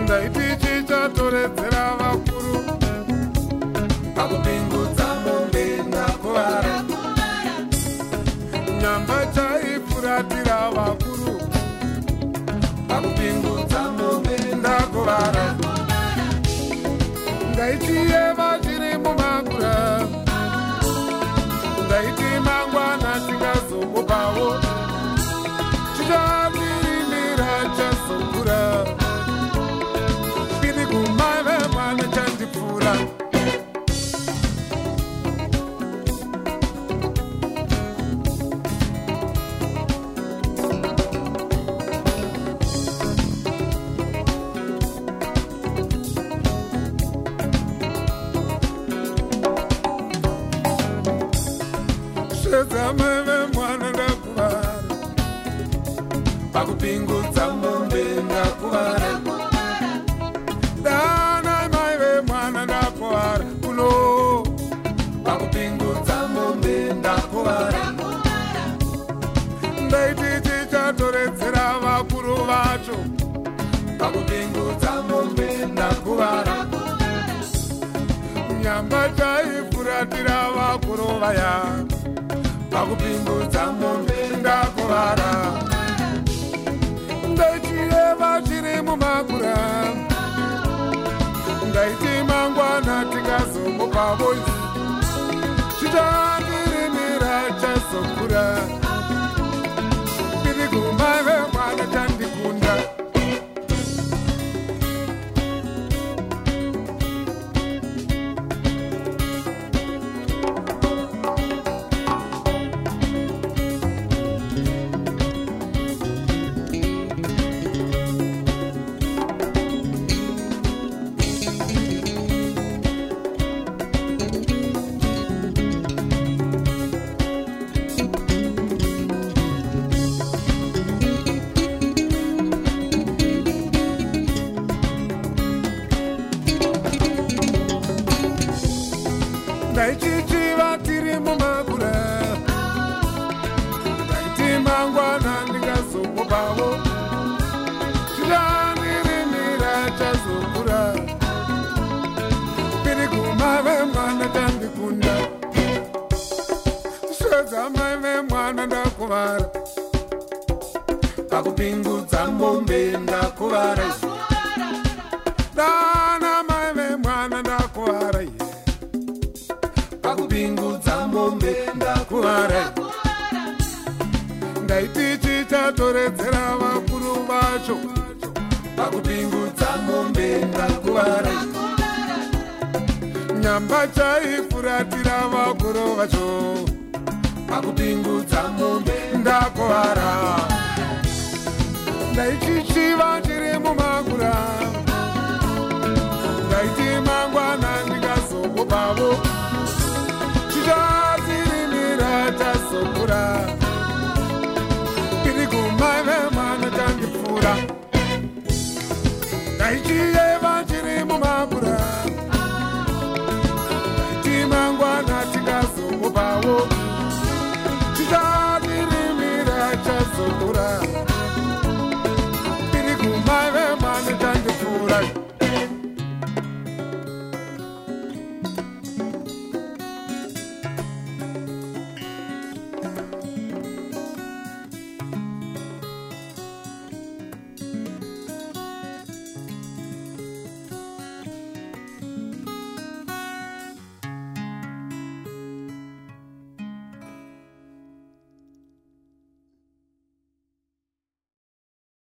ndaiti chichatoredzera vakuru pakupingudza mombe ndakuvara nyamba chaifuratira vakuru pakupingudza mombe ndakuvara ndaitiyeva tiri mumakura ndaiti mangwana tingazomupawo chichamirimira chazokura piri kumave mwana chandipfuura shezamave mwana ndakuvara pakupingudza mombe ndakuvara dana maive mwana ndakuvara kuno pakupingudza mombe ndakuvara ndaiti chichatoredzera vakuru vacho pakupingudza mombe ndakuvara nyamba chaifuratira vakuru vaya pakupingudza mombe ndakuvara ndaitiyeva tiri mumakura ndaiti mangwana tingazomupawo chichamirimira chazokura tiri kumave mwana chandikunda ndaichichiva tiri mumakura ndaiti mangwana ndingazomupawo chichamirimira chazokura piri kumave mwana chandikunda shezamaive mwana ndakuvara pakupingudza mombe ndakuvara dana maive mwana ndakuvara pakupingudza mombe ndakuvara ndaiti chichatoredzera vakuru vacho pakupingudza mombe ndakuvara nyamba chaifuratira vakuru vacho pakupingudza mombe ndakuvara ndaichichiva tiri mumakura ndaiti mangwana ndingazomupawo chichamirimira chazokura piri kumave mwana chandipfuura ndaichiyeva tiri mumakura ndaiti mangwana tingazomupawo chichamirimira chazokura